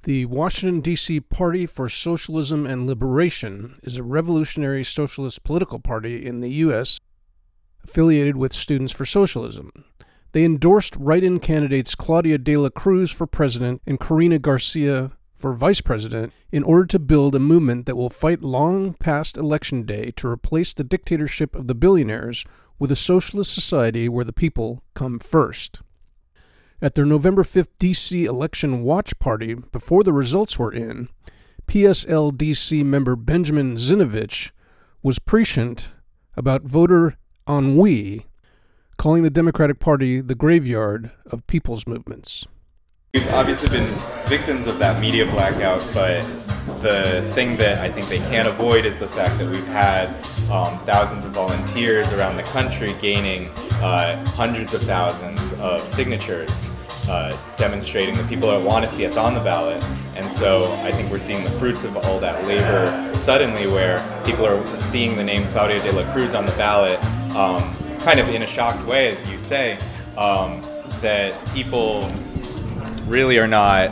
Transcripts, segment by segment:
The Washington, D.C. Party for Socialism and Liberation is a revolutionary socialist political party in the U.S. affiliated with Students for Socialism. They endorsed write-in candidates Claudia de la Cruz for president and Karina Garcia for vice president in order to build a movement that will fight long past Election Day to replace the dictatorship of the billionaires with a socialist society where the people come first. At their November 5th D.C. election watch party, before the results were in, PSLDC member Benjamin Zinovich was prescient about voter ennui, calling the Democratic Party the graveyard of people's movements. We've obviously been victims of that media blackout, but the thing that I think they can't avoid is the fact that we've had thousands of volunteers around the country gaining hundreds of thousands of signatures demonstrating that people that want to see us on the ballot. And so I think we're seeing the fruits of all that labor suddenly, where people are seeing the name Claudia de la Cruz on the ballot kind of in a shocked way, as you say, that people really are not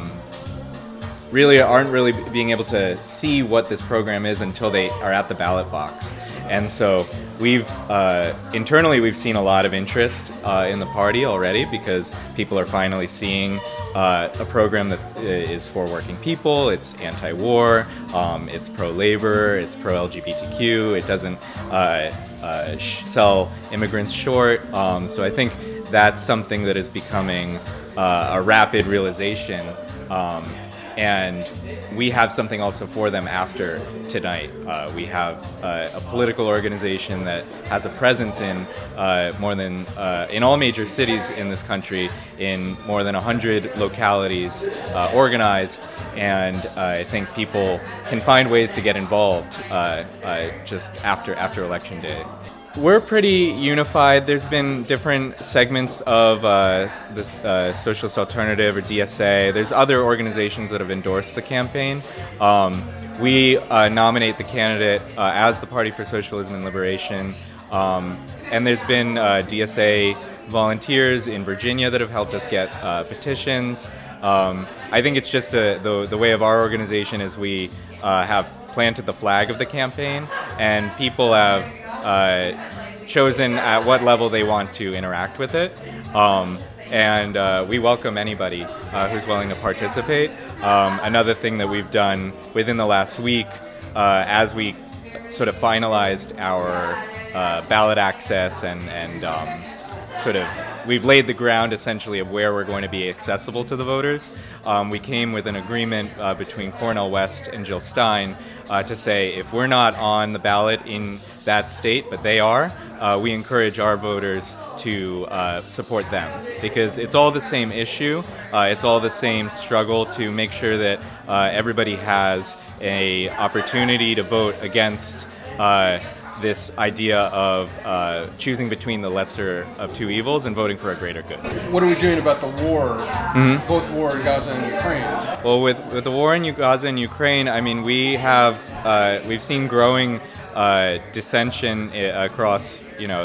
aren't really being able to see what this program is until they are at the ballot box. And so we've internally we've seen a lot of interest in the party already, because people are finally seeing a program that is for working people. It's anti-war, it's pro-labor, it's pro-LGBTQ, it doesn't sell immigrants short. So I think that's something that is becoming a rapid realization, and we have something also for them after tonight. We have a political organization that has a presence in more than in all major cities in this country, in more than 100 localities, organized, and I think people can find ways to get involved just after Election Day. We're pretty unified. There's been different segments of the Socialist Alternative, or DSA. There's other organizations that have endorsed the campaign. We nominate the candidate as the Party for Socialism and Liberation. And there's been DSA volunteers in Virginia that have helped us get petitions. I think it's just the way of our organization is we have planted the flag of the campaign, and people have chosen at what level they want to interact with it. And we welcome anybody who's willing to participate. Another thing that we've done within the last week, as we sort of finalized our ballot access and sort of we've laid the ground essentially of where we're going to be accessible to the voters. We came with an agreement between Cornel West and Jill Stein to say if we're not on the ballot in that state, but they are, we encourage our voters to support them, because it's all the same issue. It's all the same struggle to make sure that everybody has an opportunity to vote against this idea of choosing between the lesser of two evils and voting for a greater good. What are we doing about the war, both war in Gaza and Ukraine? Well, with the war in Gaza and Ukraine, I mean, we've seen growing dissension across,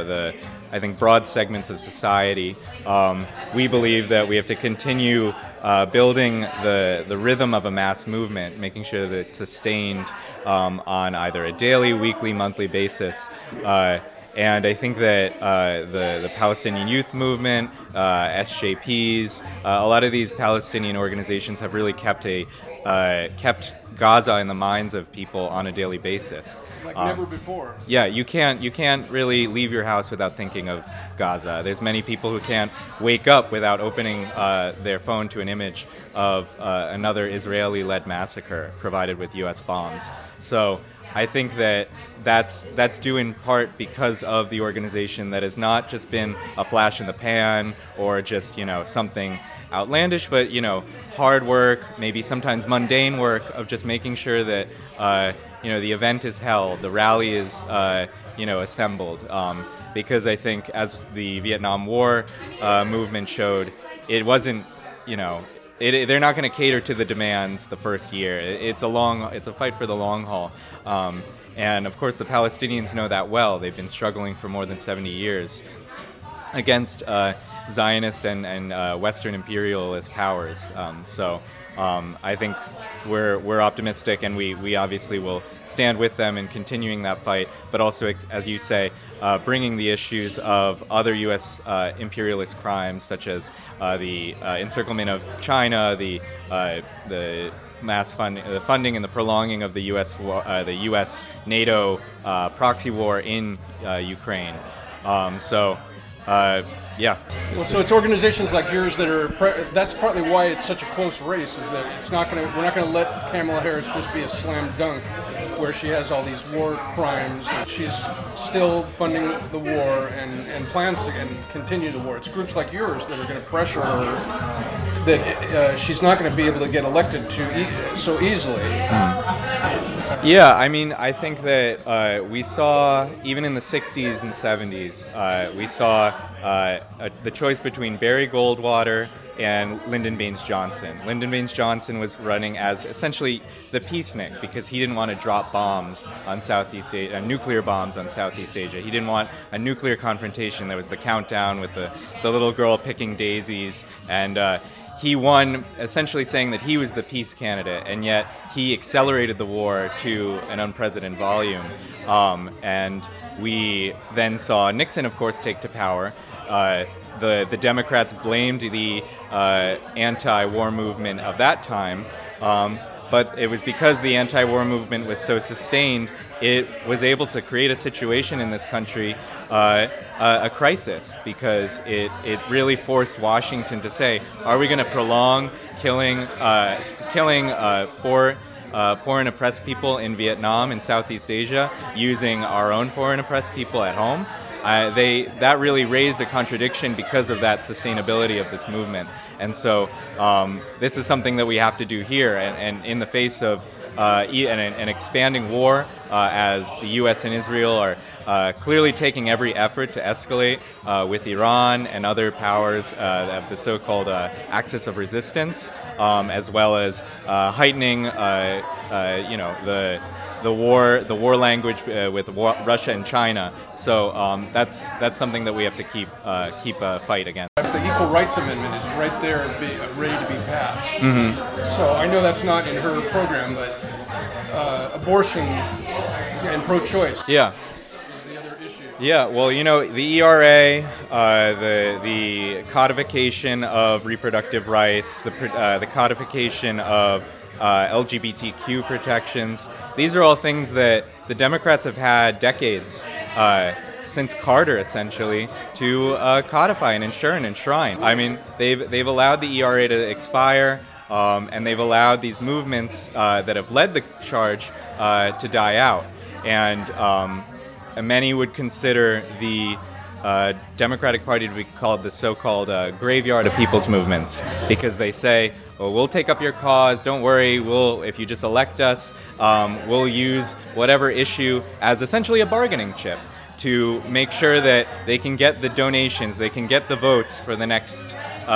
I think, broad segments of society. We believe that we have to continue building the rhythm of a mass movement, making sure that it's sustained on either a daily, weekly, monthly basis. And I think that the Palestinian Youth Movement, SJPs, a lot of these Palestinian organizations have really kept Gaza in the minds of people on a daily basis. Like never before. Yeah, you can't really leave your house without thinking of Gaza. There's many people who can't wake up without opening their phone to an image of another Israeli-led massacre provided with U.S. bombs. So I think that that's due in part because of the organization that has not just been a flash in the pan or just something outlandish, but hard work, maybe sometimes mundane work of just making sure that the event is held, the rally is assembled. Because I think, as the Vietnam War movement showed, it wasn't they're not going to cater to the demands the first year. It's a fight for the long haul. And of course, the Palestinians know that well. They've been struggling for more than 70 years. against Zionist and Western imperialist powers. I think we're optimistic, and we obviously will stand with them in continuing that fight, but also, as you say, bringing the issues of other U.S. Imperialist crimes, such as the encirclement of China, the mass funding and the prolonging of the U.S. NATO proxy war in Ukraine. Yeah. Well, so it's organizations like yours that are. That's partly why it's such a close race. Is that we're not going to let Kamala Harris just be a slam dunk, where she has all these war crimes, and she's still funding the war and plans to continue the war. It's groups like yours that are going to pressure her that she's not going to be able to get elected so easily. Yeah, I mean, I think that we saw, even in the 60s and 70s, we saw the choice between Barry Goldwater and Lyndon Baines Johnson. Lyndon Baines Johnson was running as essentially the peacenik because he didn't want to drop bombs on Southeast Asia, nuclear bombs on Southeast Asia. He didn't want a nuclear confrontation. There was the countdown with the little girl picking daisies, and he won essentially saying that he was the peace candidate, and yet he accelerated the war to an unprecedented volume. And we then saw Nixon, of course, take to power. The Democrats blamed the anti-war movement of that time, but it was because the anti-war movement was so sustained, it was able to create a situation in this country, a crisis, because it really forced Washington to say, are we going to prolong killing poor and oppressed people in Vietnam and Southeast Asia using our own poor and oppressed people at home? That really raised a contradiction because of that sustainability of this movement. And so this is something that we have to do here, and in the face of an expanding war, as the U.S. and Israel are clearly taking every effort to escalate with Iran and other powers of the so-called axis of resistance, as well as heightening, the war language with Russia and China. So that's something that we have to keep a fight against. The Equal Rights Amendment is right there, ready to be passed. Mm-hmm. So I know that's not in her program, but abortion and pro-choice. Yeah. Is the other issue. Yeah. Well, the ERA, the codification of reproductive rights, the codification of LGBTQ protections. These are all things that the Democrats have had decades, since Carter essentially, to codify and ensure and enshrine. I mean, they've allowed the ERA to expire, and they've allowed these movements that have led the charge to die out. And many would consider the Democratic Party to be called the so-called graveyard of people's movements, because they say, well, we'll take up your cause, don't worry, if you just elect us, we'll use whatever issue as essentially a bargaining chip to make sure that they can get the donations, they can get the votes for the next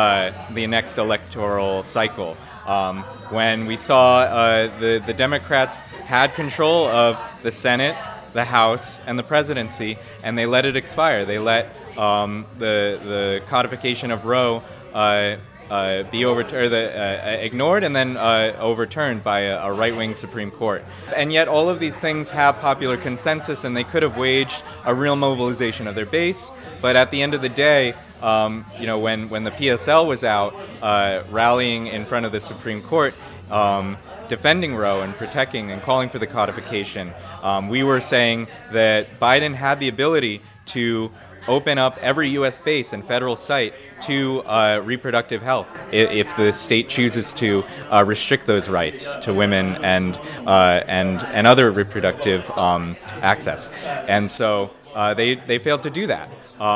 electoral cycle. When we saw the Democrats had control of the Senate, the House, and the presidency, and they let it expire. They let the codification of Roe be ignored and then overturned by a right-wing Supreme Court. And yet all of these things have popular consensus, and they could have waged a real mobilization of their base. But at the end of the day, when the PSL was out rallying in front of the Supreme Court, defending Roe and protecting and calling for the codification, we were saying that Biden had the ability to open up every U.S. base and federal site to reproductive health if the state chooses to restrict those rights to women and other reproductive access. And so they failed to do that.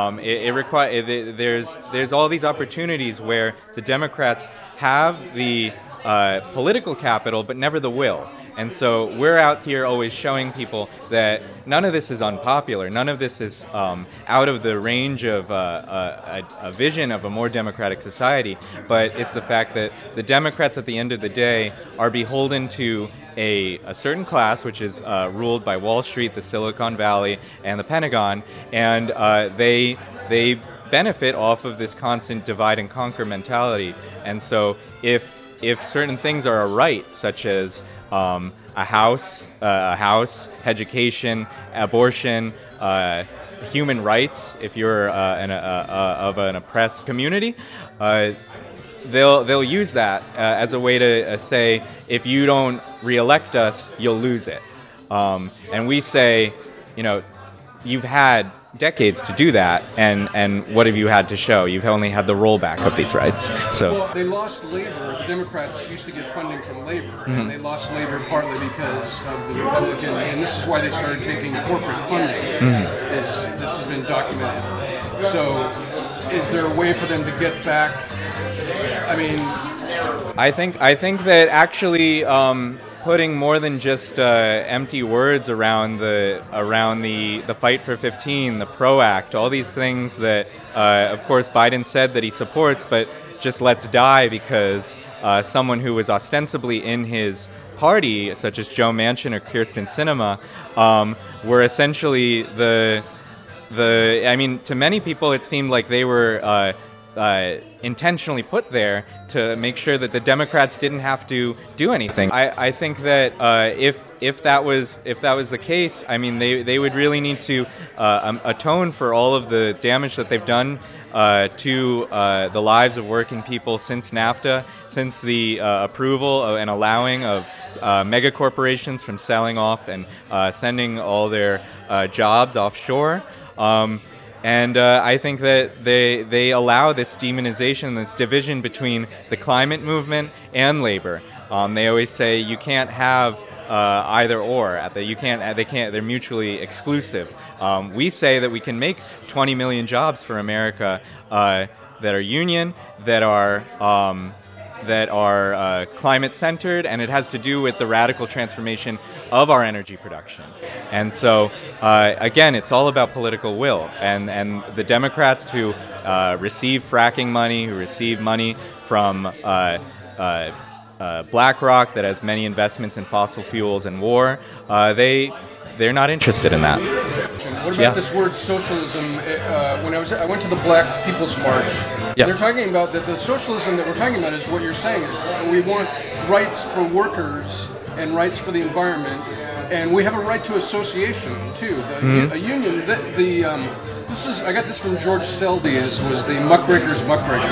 There's all these opportunities where the Democrats have the political capital, but never the will. And so we're out here always showing people that none of this is unpopular. None of this is out of the range of a vision of a more democratic society. But it's the fact that the Democrats at the end of the day are beholden to a certain class, which is ruled by Wall Street, the Silicon Valley, and the Pentagon. And they benefit off of this constant divide and conquer mentality. And so if certain things are a right, such as a house, education, abortion, human rights, if you're of an oppressed community, they'll use that as a way to say, if you don't reelect us, you'll lose it. And we say, you've had decades to do that, and what have you had to show? You've only had the rollback of these rights. So well, they lost labor. The Democrats used to get funding from labor, and they lost labor partly because of the Republican, and this is why they started taking corporate funding. This has been documented. So is there a way for them to get back? I mean, I think that actually putting more than just empty words around the Fight for 15, the PRO Act, all these things that, of course, Biden said that he supports, but just lets die because someone who was ostensibly in his party, such as Joe Manchin or Kyrsten Sinema, were essentially I mean, to many people it seemed like they were intentionally put there to make sure that the Democrats didn't have to do anything. I think that if that was the case, I mean, they would really need to atone for all of the damage that they've done to the lives of working people since NAFTA, since the approval and allowing of mega corporations from selling off and sending all their jobs offshore. And I think that they allow this demonization, this division between the climate movement and labor. They always say you can't have either or. They're mutually exclusive. We say that we can make 20 million jobs for America that are union, that are climate centered, and it has to do with the radical transformation of our energy production. And so, again, it's all about political will. And the Democrats who receive fracking money, who receive money from BlackRock that has many investments in fossil fuels and war, they're not interested in that. What about this word socialism? When I went to the Black People's March, they're talking about that the socialism that we're talking about is what you're saying is we want rights for workers and rights for the environment, and we have a right to association too. A union. I got this from George Selby. Was the muckraker's muckraker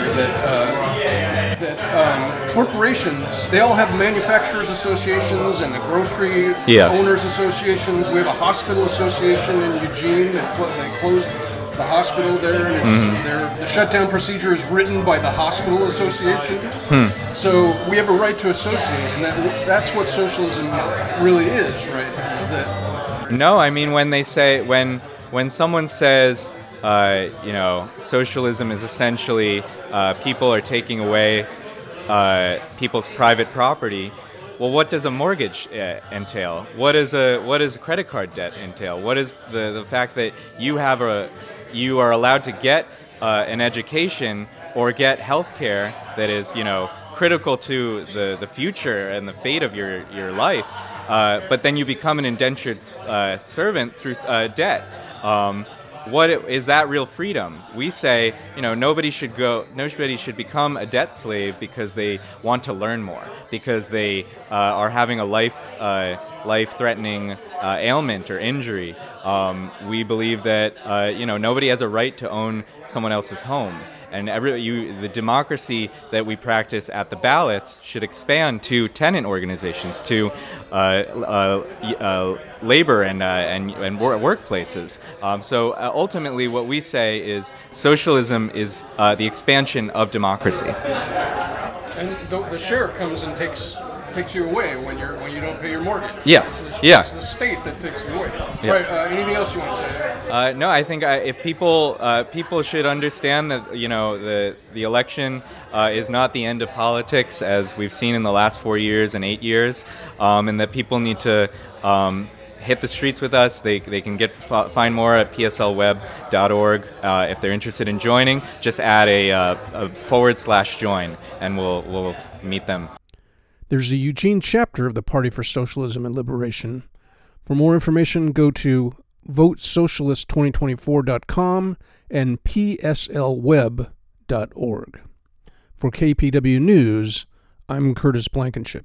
that corporations, they all have manufacturers associations and the grocery owners associations. We have a hospital association in Eugene that they closed the hospital there, and the shutdown procedure is written by the hospital association. So we have a right to associate, and that's what socialism really is, right? Is that? No, I mean when someone says, socialism is essentially people are taking away people's private property. Well, what does a mortgage entail? What is a credit card debt entail? What is the fact that you are allowed to get an education or get health care that is, critical to the future and the fate of your life, but then you become an indentured servant through debt. What is that real freedom? We say, nobody should become a debt slave because they want to learn more, because they are having a life-threatening ailment or injury. We believe that nobody has a right to own someone else's home. And the democracy that we practice at the ballots should expand to tenant organizations, to labor and workplaces. So ultimately, what we say is socialism is the expansion of democracy. And the sheriff comes and takes you away when you don't pay your mortgage. Yes. It's the state that takes you away. Yeah. Right. Anything else you want to say? No, I think if people should understand that the election is not the end of politics, as we've seen in the last 4 years and 8 years, and that people need to hit the streets with us. They can find more at pslweb.org. If they're interested in joining, just add a /join, and we'll meet them. There's a Eugene chapter of the Party for Socialism and Liberation. For more information, go to votesocialist2024.com and pslweb.org. For KPW News, I'm Curtis Blankenship.